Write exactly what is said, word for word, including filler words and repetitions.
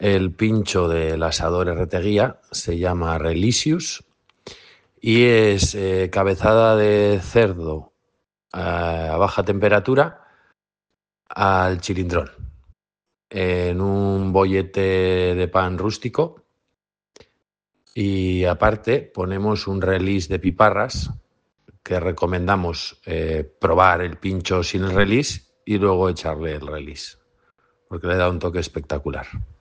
El pincho del asador R T Guía se llama Relicious y es eh, cabezada de cerdo a baja temperatura al chilindrón, en un bollete de pan rústico, y aparte ponemos un release de piparras que recomendamos eh, probar el pincho sin el release y luego echarle el release, porque le da un toque espectacular.